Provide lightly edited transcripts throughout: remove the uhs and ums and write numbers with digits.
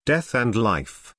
Death and life.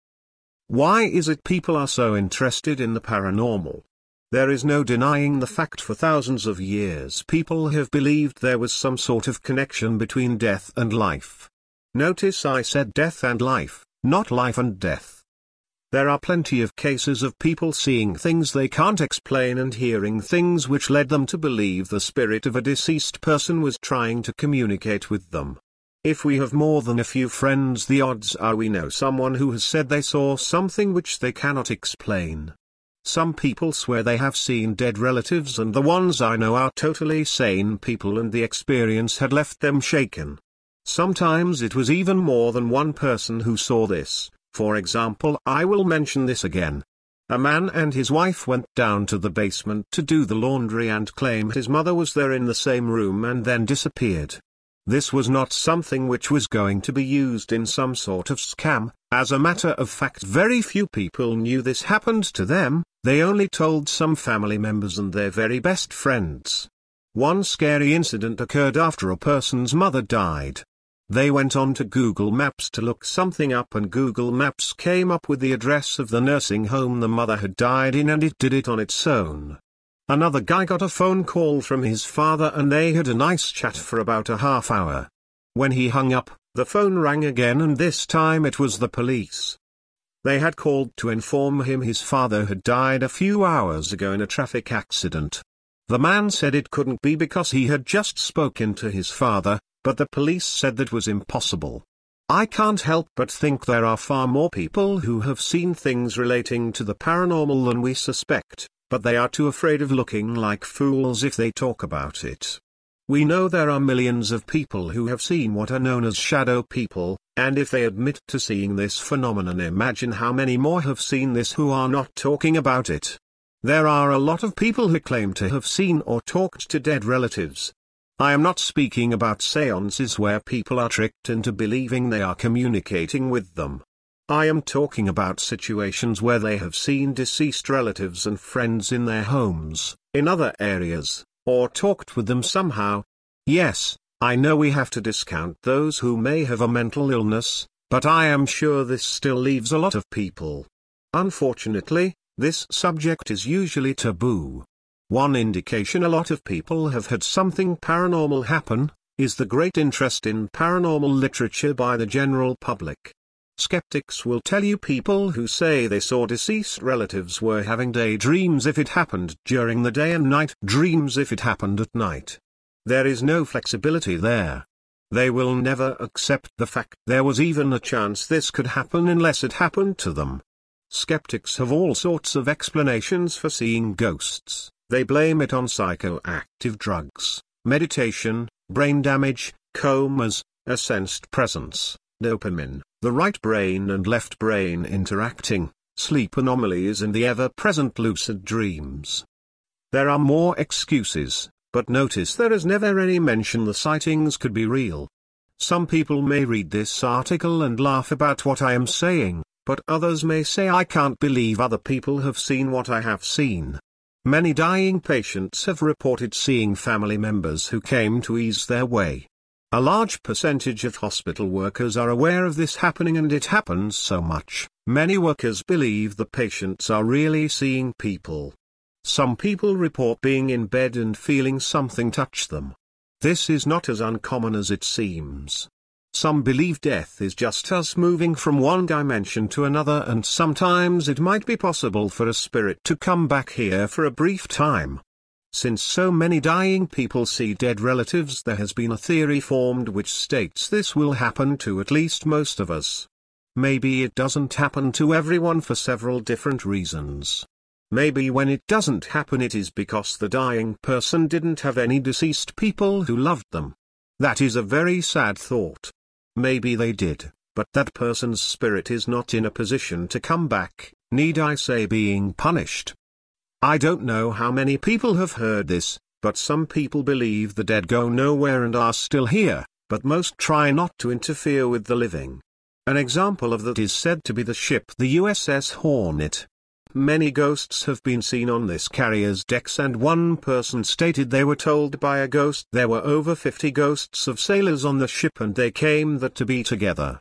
Why is it people are so interested in the paranormal? There is no denying the fact for thousands of years people have believed there was some sort of connection between death and life. Notice I said death and life, not life and death. There are plenty of cases of people seeing things they can't explain and hearing things which led them to believe the spirit of a deceased person was trying to communicate with them. If we have more than a few friends, the odds are we know someone who has said they saw something which they cannot explain. Some people swear they have seen dead relatives, and the ones I know are totally sane people and the experience had left them shaken. Sometimes it was even more than one person who saw this. For example, I will mention this again. A man and his wife went down to the basement to do the laundry and claimed his mother was there in the same room and then disappeared. This was not something which was going to be used in some sort of scam. As a matter of fact, very few people knew this happened to them. They only told some family members and their very best friends. One scary incident occurred after a person's mother died. They went on to Google Maps to look something up, and Google Maps came up with the address of the nursing home the mother had died in, and it did it on its own. Another guy got a phone call from his father and they had a nice chat for about a half hour. When he hung up, the phone rang again, and this time it was the police. They had called to inform him his father had died a few hours ago in a traffic accident. The man said it couldn't be because he had just spoken to his father, but the police said that was impossible. I can't help but think there are far more people who have seen things relating to the paranormal than we suspect, but they are too afraid of looking like fools if they talk about it. We know there are millions of people who have seen what are known as shadow people, and if they admit to seeing this phenomenon, imagine how many more have seen this who are not talking about it. There are a lot of people who claim to have seen or talked to dead relatives. I am not speaking about seances where people are tricked into believing they are communicating with them. I am talking about situations where they have seen deceased relatives and friends in their homes, in other areas, or talked with them somehow. Yes, I know we have to discount those who may have a mental illness, but I am sure this still leaves a lot of people. Unfortunately, this subject is usually taboo. One indication a lot of people have had something paranormal happen is the great interest in paranormal literature by the general public. Skeptics will tell you people who say they saw deceased relatives were having daydreams if it happened during the day and night dreams if it happened at night. There is no flexibility there. They will never accept the fact there was even a chance this could happen unless it happened to them. Skeptics have all sorts of explanations for seeing ghosts. They blame it on psychoactive drugs, meditation, brain damage, comas, a sensed presence, dopamine, the right brain and left brain interacting, sleep anomalies and the ever-present lucid dreams. There are more excuses, but notice there is never any mention the sightings could be real. Some people may read this article and laugh about what I am saying, but others may say I can't believe other people have seen what I have seen. Many dying patients have reported seeing family members who came to ease their way. A large percentage of hospital workers are aware of this happening, and it happens so much. Many workers believe the patients are really seeing people. Some people report being in bed and feeling something touch them. This is not as uncommon as it seems. Some believe death is just us moving from one dimension to another, and sometimes it might be possible for a spirit to come back here for a brief time. Since so many dying people see dead relatives, there has been a theory formed which states this will happen to at least most of us. Maybe it doesn't happen to everyone for several different reasons. Maybe when it doesn't happen it is because the dying person didn't have any deceased people who loved them. That is a very sad thought. Maybe they did, but that person's spirit is not in a position to come back, need I say, being punished. I don't know how many people have heard this, but some people believe the dead go nowhere and are still here, but most try not to interfere with the living. An example of that is said to be the ship the USS Hornet. Many ghosts have been seen on this carrier's decks, and one person stated they were told by a ghost there were over 50 ghosts of sailors on the ship and they came there to be together.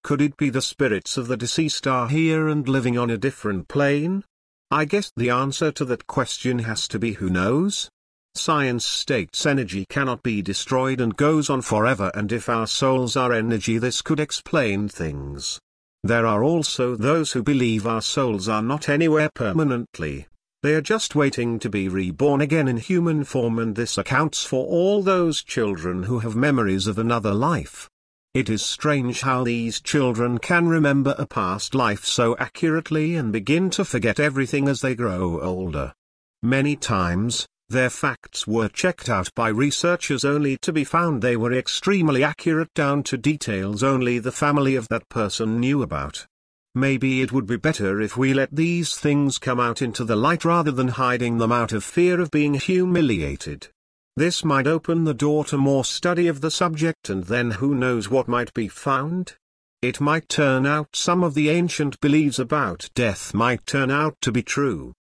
Could it be the spirits of the deceased are here and living on a different plane? I guess the answer to that question has to be who knows? Science states energy cannot be destroyed and goes on forever, and if our souls are energy, this could explain things. There are also those who believe our souls are not anywhere permanently. They are just waiting to be reborn again in human form, and this accounts for all those children who have memories of another life. It is strange how these children can remember a past life so accurately and begin to forget everything as they grow older. Many times, their facts were checked out by researchers only to be found they were extremely accurate down to details only the family of that person knew about. Maybe it would be better if we let these things come out into the light rather than hiding them out of fear of being humiliated. This might open the door to more study of the subject, and then who knows what might be found? It might turn out some of the ancient beliefs about death might turn out to be true.